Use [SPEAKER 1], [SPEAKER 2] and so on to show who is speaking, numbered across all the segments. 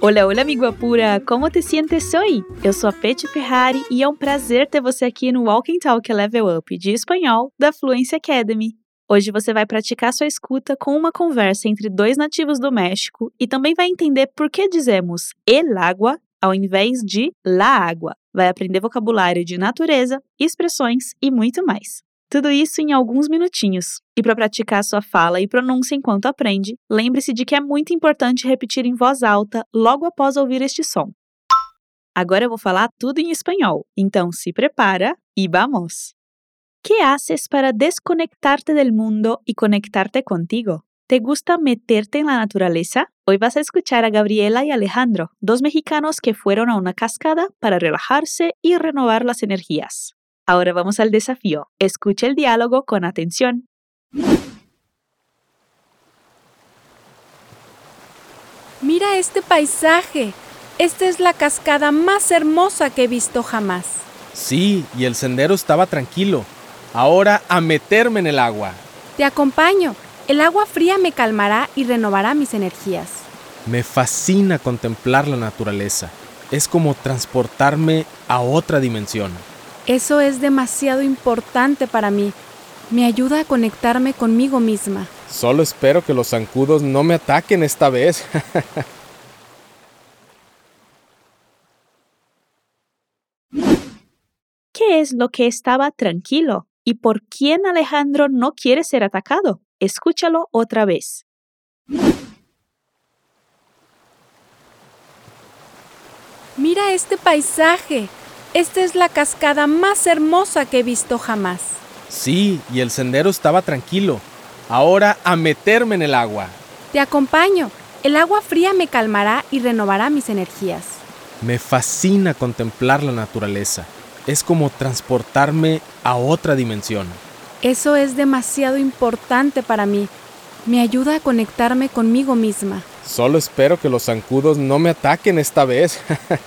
[SPEAKER 1] Olá, olá, amigo Apura! Como te sientes hoje? Eu sou a Peti Ferrari e é um prazer ter você aqui no Walk and Talk Level Up de espanhol da Fluency Academy. Hoje você vai praticar sua escuta com uma conversa entre dois nativos do México e também vai entender por que dizemos el agua ao invés de la agua. Vai aprender vocabulário de natureza, expressões e muito mais. Tudo isso em alguns minutinhos. E para praticar sua fala e pronúncia enquanto aprende, lembre-se de que é muito importante repetir em voz alta logo após ouvir este som. Agora eu vou falar tudo em espanhol, então se prepara y vamos! ¿Qué haces para desconectarte del mundo y conectarte contigo? ¿Te gusta meterte en la naturaleza? Hoy vas a escuchar a Gabriela y Alejandro, dos mexicanos que fueron a una cascada para relajarse y renovar las energías. Ahora vamos al desafío. Escucha el diálogo con atención.
[SPEAKER 2] Mira este paisaje. Esta es la cascada más hermosa que he visto jamás.
[SPEAKER 3] Sí, y el sendero estaba tranquilo. Ahora a meterme en el agua.
[SPEAKER 2] Te acompaño. El agua fría me calmará y renovará mis energías.
[SPEAKER 3] Me fascina contemplar la naturaleza. Es como transportarme a otra dimensión.
[SPEAKER 2] Eso es demasiado importante para mí. Me ayuda a conectarme conmigo misma.
[SPEAKER 3] Solo espero que los zancudos no me ataquen esta vez.
[SPEAKER 1] ¿Qué es lo que estaba tranquilo? ¿Y por quién Alejandro no quiere ser atacado? Escúchalo otra vez.
[SPEAKER 2] Mira este paisaje. Esta es la cascada más hermosa que he visto jamás.
[SPEAKER 3] Sí, y el sendero estaba tranquilo. Ahora a meterme en el agua.
[SPEAKER 2] Te acompaño. El agua fría me calmará y renovará mis energías.
[SPEAKER 3] Me fascina contemplar la naturaleza. Es como transportarme a otra dimensión.
[SPEAKER 2] Eso es demasiado importante para mí. Me ayuda a conectarme conmigo misma.
[SPEAKER 3] Solo espero que los zancudos no me ataquen esta vez.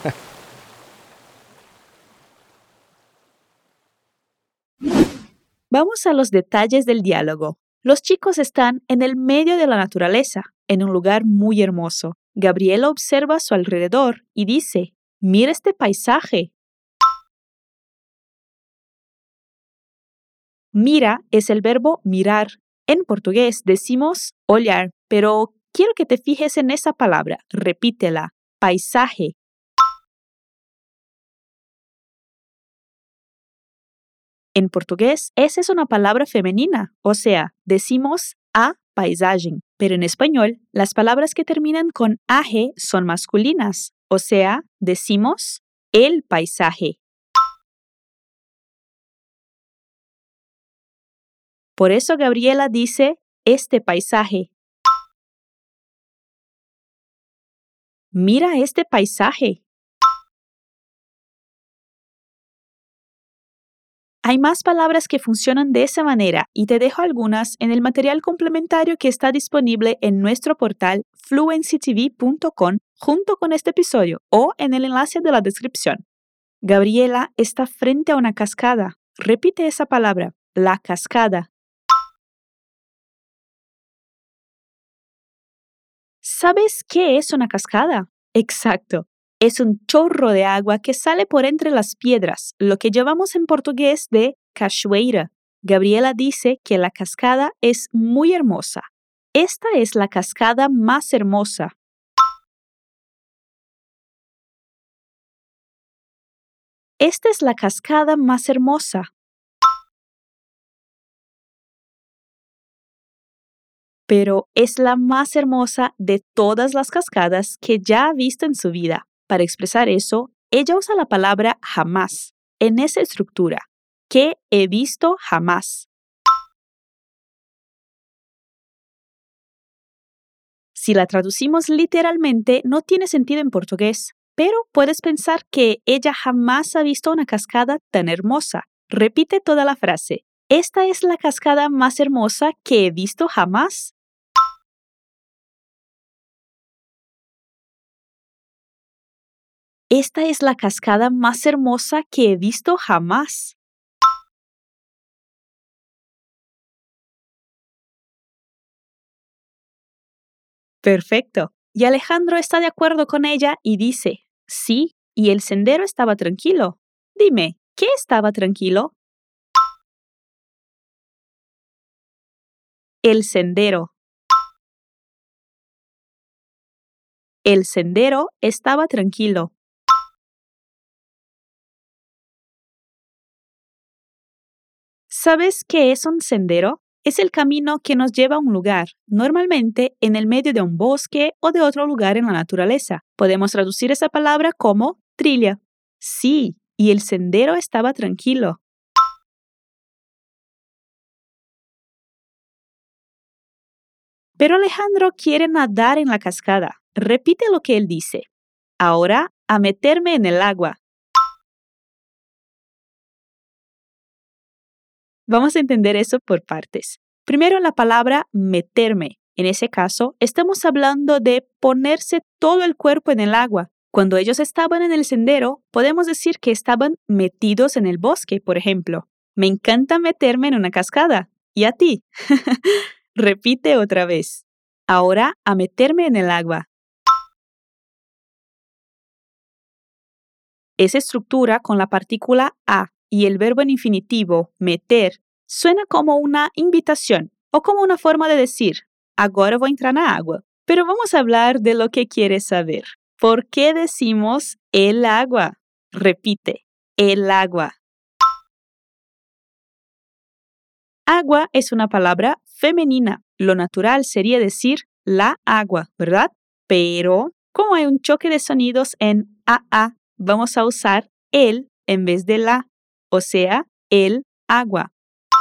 [SPEAKER 1] Vamos a los detalles del diálogo. Los chicos están en el medio de la naturaleza, en un lugar muy hermoso. Gabriela observa a su alrededor y dice, «Mira este paisaje». Mira es el verbo mirar. En portugués decimos olhar, pero quiero que te fijes en esa palabra. Repítela. Paisaje. En portugués, esa es una palabra femenina, o sea, decimos a paisagem, pero en español, las palabras que terminan con aje son masculinas, o sea, decimos el paisaje. Por eso Gabriela dice este paisaje. Mira este paisaje. Hay más palabras que funcionan de esa manera y te dejo algunas en el material complementario que está disponible en nuestro portal fluencytv.com junto con este episodio o en el enlace de la descripción. Gabriela está frente a una cascada. Repite esa palabra, la cascada. ¿Sabes qué es una cascada? Exacto. Es un chorro de agua que sale por entre las piedras, lo que llamamos en portugués de cachoeira. Gabriela dice que la cascada es muy hermosa. Esta es la cascada más hermosa. Esta es la cascada más hermosa. Pero es la más hermosa de todas las cascadas que ya ha visto en su vida. Para expresar eso, ella usa la palabra jamás, en esa estructura, que he visto jamás. Si la traducimos literalmente, no tiene sentido en portugués, pero puedes pensar que ella jamás ha visto una cascada tan hermosa. Repite toda la frase. ¿Esta es la cascada más hermosa que he visto jamás? Esta es la cascada más hermosa que he visto jamás. Perfecto. Y Alejandro está de acuerdo con ella y dice, sí, y el sendero estaba tranquilo. Dime, ¿qué estaba tranquilo? El sendero. El sendero estaba tranquilo. ¿Sabes qué es un sendero? Es el camino que nos lleva a un lugar, normalmente en el medio de un bosque o de otro lugar en la naturaleza. Podemos traducir esa palabra como trilla. Sí, y el sendero estaba tranquilo. Pero Alejandro quiere nadar en la cascada. Repite lo que él dice. Ahora, a meterme en el agua. Vamos a entender eso por partes. Primero, la palabra meterme. En ese caso, estamos hablando de ponerse todo el cuerpo en el agua. Cuando ellos estaban en el sendero, podemos decir que estaban metidos en el bosque, por ejemplo. Me encanta meterme en una cascada. ¿Y a ti? Repite otra vez. Ahora, a meterme en el agua. Esa estructura con la partícula a y el verbo en infinitivo, meter, suena como una invitación o como una forma de decir, agora vou entrar na água. Pero vamos a hablar de lo que quieres saber. ¿Por qué decimos el agua? Repite, el agua. Agua es una palabra femenina. Lo natural sería decir la agua, ¿verdad? Pero, como hay un choque de sonidos en a, vamos a usar el en vez de la, o sea, el agua.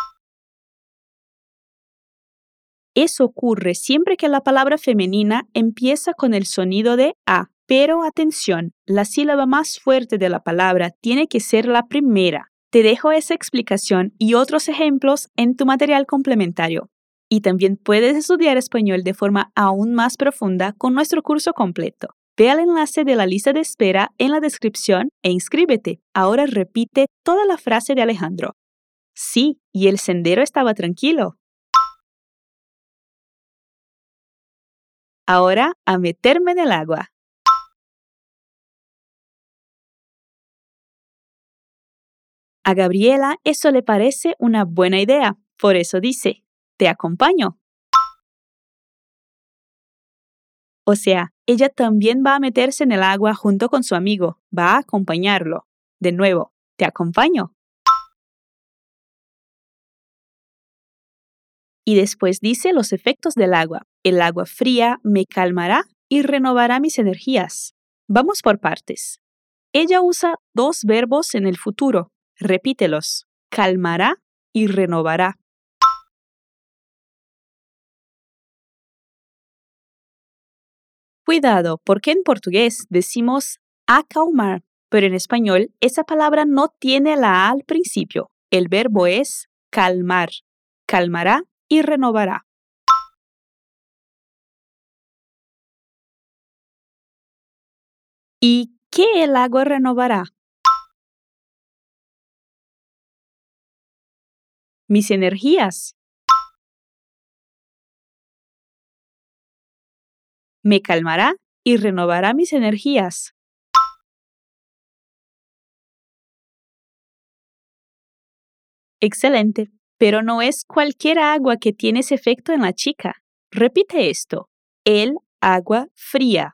[SPEAKER 1] Eso ocurre siempre que la palabra femenina empieza con el sonido de a. Pero atención, la sílaba más fuerte de la palabra tiene que ser la primera. Te dejo esa explicación y otros ejemplos en tu material complementario. Y también puedes estudiar español de forma aún más profunda con nuestro curso completo. Ve al enlace de la lista de espera en la descripción e inscríbete. Ahora repite toda la frase de Alejandro. Sí, y el sendero estaba tranquilo. Ahora a meterme en el agua. A Gabriela eso le parece una buena idea, por eso dice, te acompaño. O sea, ella también va a meterse en el agua junto con su amigo, va a acompañarlo. De nuevo, te acompaño. Y después dice los efectos del agua. El agua fría me calmará y renovará mis energías. Vamos por partes. Ella usa dos verbos en el futuro. Repítelos. Calmará y renovará. Cuidado, porque en portugués decimos acalmar, pero en español esa palabra no tiene la A al principio. El verbo es calmar. Calmará y renovará. ¿Y qué el agua renovará? Mis energías. Me calmará y renovará mis energías. Excelente, pero no es cualquier agua que tiene ese efecto en la chica. Repite esto. El agua fría.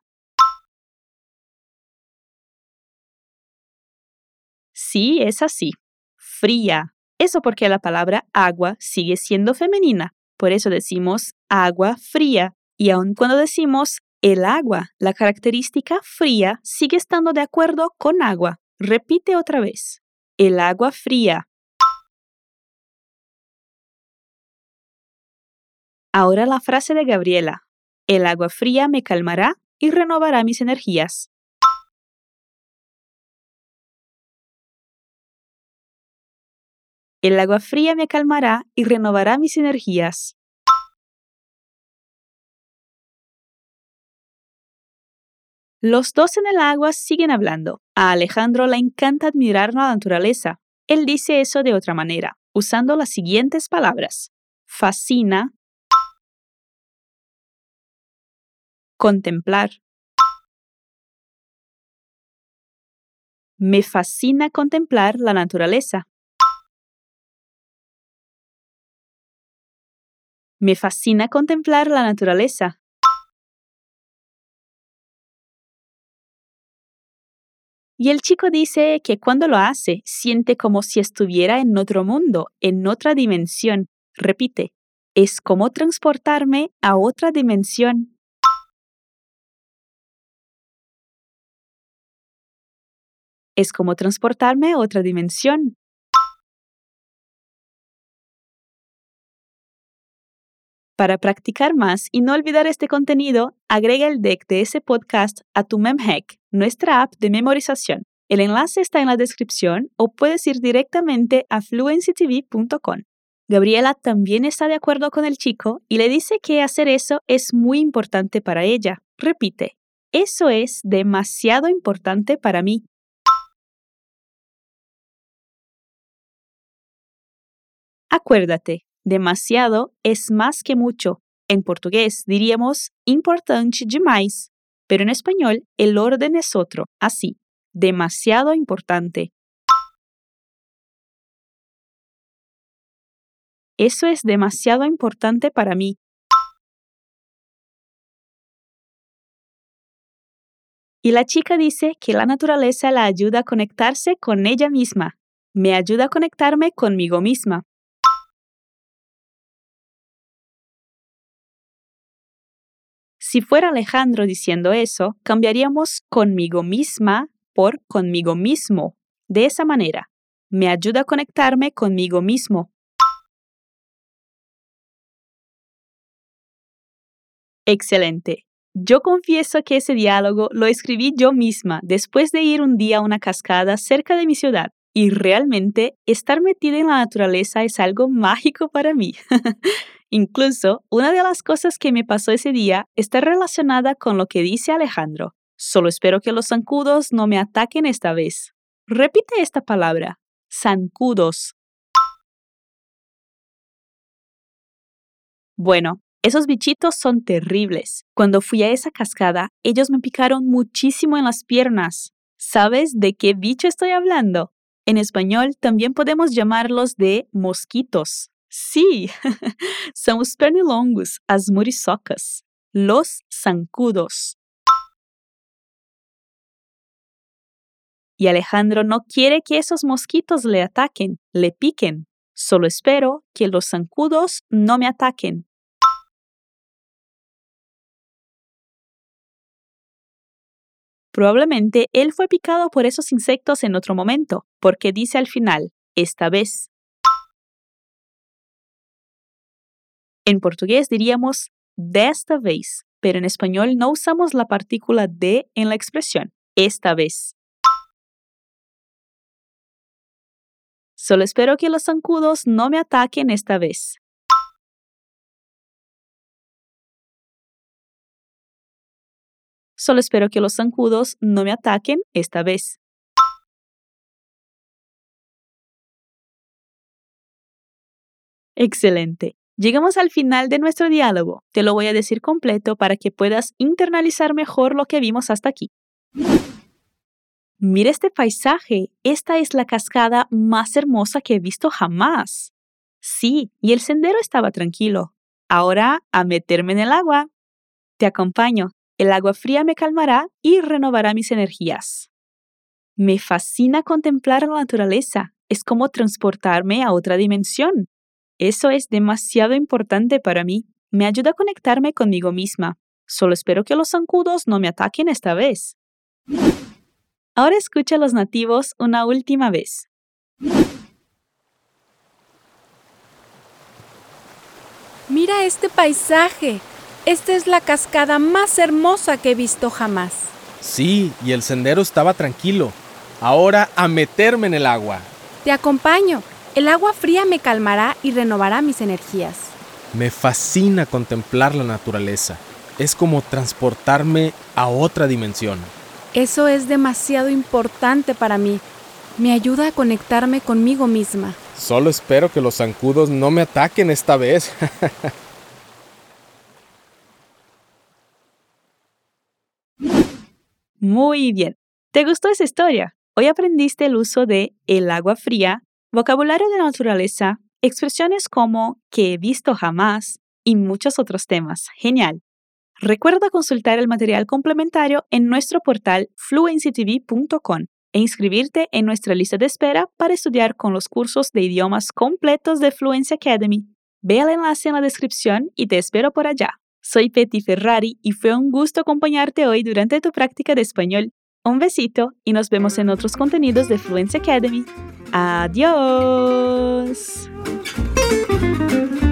[SPEAKER 1] Sí, es así. Fría. Eso porque la palabra agua sigue siendo femenina. Por eso decimos agua fría. Y aun cuando decimos el agua, la característica fría sigue estando de acuerdo con agua. Repite otra vez. El agua fría. Ahora la frase de Gabriela. El agua fría me calmará y renovará mis energías. El agua fría me calmará y renovará mis energías. Los dos en el agua siguen hablando. A Alejandro le encanta admirar la naturaleza. Él dice eso de otra manera, usando las siguientes palabras. Fascina, Contemplar. Me fascina contemplar la naturaleza. Me fascina contemplar la naturaleza. Y el chico dice que cuando lo hace, siente como si estuviera en otro mundo, en otra dimensión. Repite, es como transportarme a otra dimensión. Es como transportarme a otra dimensión. Para practicar más y no olvidar este contenido, agrega el deck de ese podcast a tu MemHack, nuestra app de memorización. El enlace está en la descripción o puedes ir directamente a fluencytv.com. Gabriela también está de acuerdo con el chico y le dice que hacer eso es muy importante para ella. Repite, eso es demasiado importante para mí. Acuérdate, demasiado es más que mucho. En portugués diríamos importante demais, pero en español el orden es otro, así, demasiado importante. Eso es demasiado importante para mí. Y la chica dice que la naturaleza la ayuda a conectarse con ella misma. Me ayuda a conectarme conmigo misma. Si fuera Alejandro diciendo eso, cambiaríamos conmigo misma por conmigo mismo. De esa manera, me ayuda a conectarme conmigo mismo. Excelente. Yo confieso que ese diálogo lo escribí yo misma después de ir un día a una cascada cerca de mi ciudad. Y realmente estar metida en la naturaleza es algo mágico para mí. Incluso, una de las cosas que me pasó ese día está relacionada con lo que dice Alejandro. Solo espero que los zancudos no me ataquen esta vez. Repite esta palabra. Zancudos. Bueno, esos bichitos son terribles. Cuando fui a esa cascada, ellos me picaron muchísimo en las piernas. ¿Sabes de qué bicho estoy hablando? En español también podemos llamarlos de mosquitos. Sí, são os pernilongos, as muriçocas, los zancudos. Y Alejandro no quiere que esos mosquitos le ataquen, le piquen. Solo espero que los zancudos no me ataquen. Probablemente él fue picado por esos insectos en otro momento, porque dice al final, esta vez. En portugués diríamos desta vez, pero en español no usamos la partícula de en la expresión, esta vez. Solo espero que los zancudos no me ataquen esta vez. Solo espero que los zancudos no me ataquen esta vez. Excelente. Llegamos al final de nuestro diálogo. Te lo voy a decir completo para que puedas internalizar mejor lo que vimos hasta aquí. Mira este paisaje. Esta es la cascada más hermosa que he visto jamás. Sí, y el sendero estaba tranquilo. Ahora a meterme en el agua. Te acompaño. El agua fría me calmará y renovará mis energías. Me fascina contemplar la naturaleza. Es como transportarme a otra dimensión. Eso es demasiado importante para mí. Me ayuda a conectarme conmigo misma. Solo espero que los zancudos no me ataquen esta vez. Ahora escucha a los nativos una última vez.
[SPEAKER 2] Mira este paisaje. Esta es la cascada más hermosa que he visto jamás.
[SPEAKER 3] Sí, y el sendero estaba tranquilo. Ahora a meterme en el agua.
[SPEAKER 2] Te acompaño. El agua fría me calmará y renovará mis energías.
[SPEAKER 3] Me fascina contemplar la naturaleza. Es como transportarme a otra dimensión.
[SPEAKER 2] Eso es demasiado importante para mí. Me ayuda a conectarme conmigo misma.
[SPEAKER 3] Solo espero que los zancudos no me ataquen esta vez.
[SPEAKER 1] Muy bien. ¿Te gustó esa historia? Hoy aprendiste el uso de el agua fría, vocabulario de naturaleza, expresiones como que he visto jamás y muchos otros temas. Genial. Recuerda consultar el material complementario en nuestro portal fluencytv.com e inscribirte en nuestra lista de espera para estudiar con los cursos de idiomas completos de Fluency Academy. Ve al enlace en la descripción y te espero por allá. Soy Petty Ferrari y fue un gusto acompañarte hoy durante tu práctica de español. Un besito y nos vemos en otros contenidos de Fluency Academy. ¡Adiós!